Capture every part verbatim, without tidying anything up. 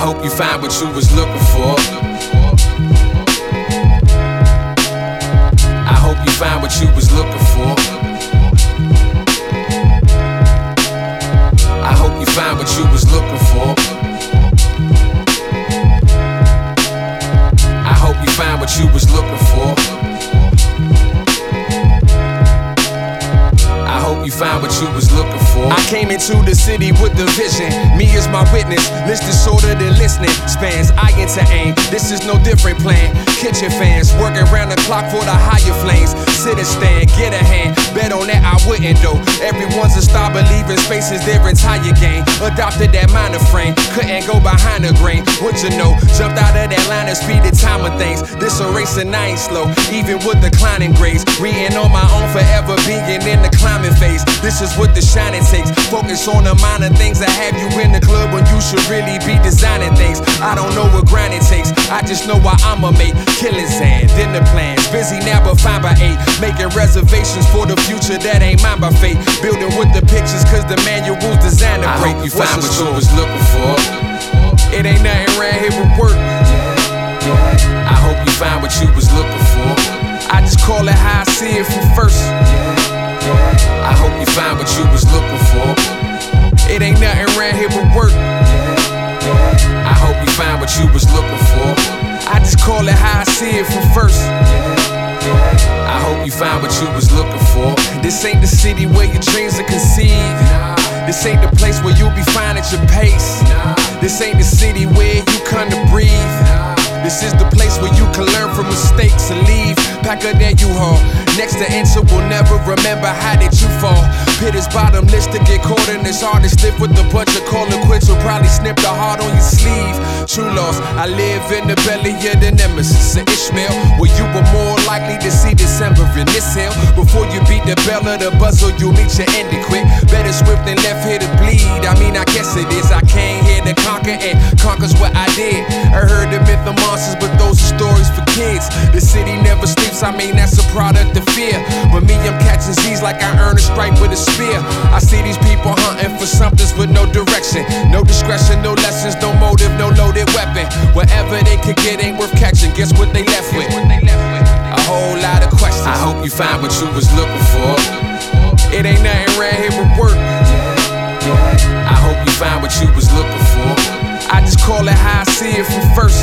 hope you find what you was looking for. I hope you find what you was looking for. I hope you find what you was looking for. I hope you find what you was looking for. I hope you find what you was looking for. I came into the city with the vision. Me is my witness. List is shorter than listening spans. I enter aim. This is no different plan. Kitchen fans working round the clock for the higher flames. Sit and stand, get a hand. Bet on that I wouldn't though. Everyone's a star, believing space is their entire game. Adopted that minor frame. Couldn't go behind the grain. What you know? Jumped out of that line and speed the time of things. This a race and I ain't slow. Even with declining grades. Reading on my own, forever being in the climbing phase. This is what the shining takes. Focus on the minor things that have you in the club when you should really be designing things. I don't know what grinding takes. I just know why I'ma make killings and dinner plans. Busy now but fine by eight. Making reservations for the future that ain't mine by fate. Building with the pictures cause the manual's designed to break. I hope you find what you was looking for. It ain't nothing around here but work. I hope you find what you was looking for. I just call it how I see it from first. I hope you find what you was looking for. It ain't nothing around here but work. I hope you find what you was looking for. I just call it how I see it from first. I hope you find what you was looking for. This ain't the city where your dreams are conceived. This ain't the place where you'll be fine at your pace. This ain't the city where you come to breathe. This is the place where you can learn from mistakes and leave. Pack up that U-Haul. Next to enter will never remember how did you fall. Pit is bottomless to get caught in this hard to stiff with a bunch of calling quits. Will probably snip the heart on your sleeve. True loss, I live in the belly of the nemesis of Ishmael, where you were more likely to see December in this hell. Before you beat the bell of the buzzer, you'll meet your ending quick. Better swift than left here to bleed. I mean, I guess it is. I came here to conquer and conquer's what I did. I heard the myth of monsters, but those are stories for kids. The city never sleeps, I mean, that's a product of fear. But me, I'm catching Z's like I earn a stripe with a spear. I see these people hunting for somethings with no direction. No discretion, no lessons, no motive, no loaded weapon. Whatever they could get ain't worth catching. Guess what they left with? A whole lot of questions. I hope you find what you was looking for. It ain't nothing around here but work. I hope you find what you was looking for. I just call it how I see it from first.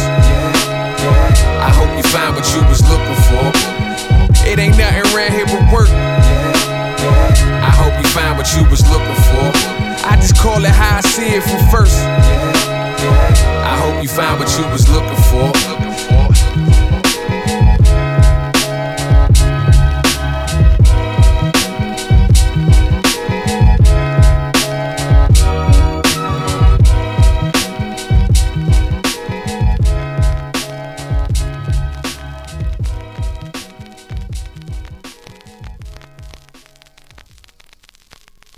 I hope you find what you was looking for. It ain't nothing around here but work. I hope you find what you was looking for. I just call it how I see it from first. I hope you find what you was looking for.